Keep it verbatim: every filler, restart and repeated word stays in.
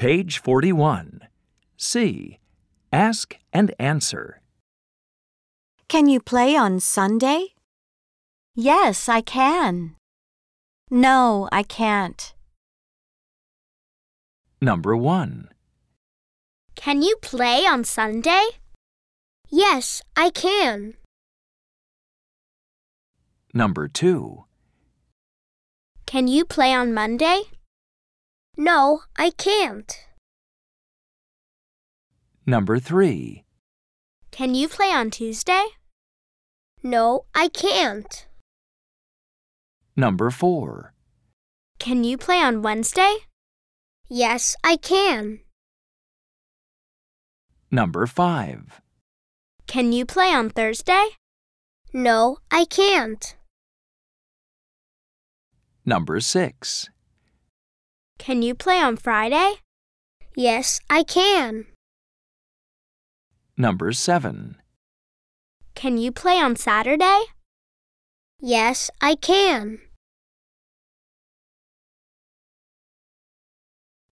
Page forty-one. C. Ask and answer. Can you play on Sunday? Yes, I can. No, I can't. Number one. Can you play on Sunday? Yes, I can. Number two. Can you play on Monday? No, I can't. Number three. Can you play on Tuesday? No, I can't. Number four. Can you play on Wednesday? Yes, I can. Number five. Can you play on Thursday? No, I can't. Number six. Can you play on Friday? Yes, I can. Number seven. Can you play on Saturday? Yes, I can.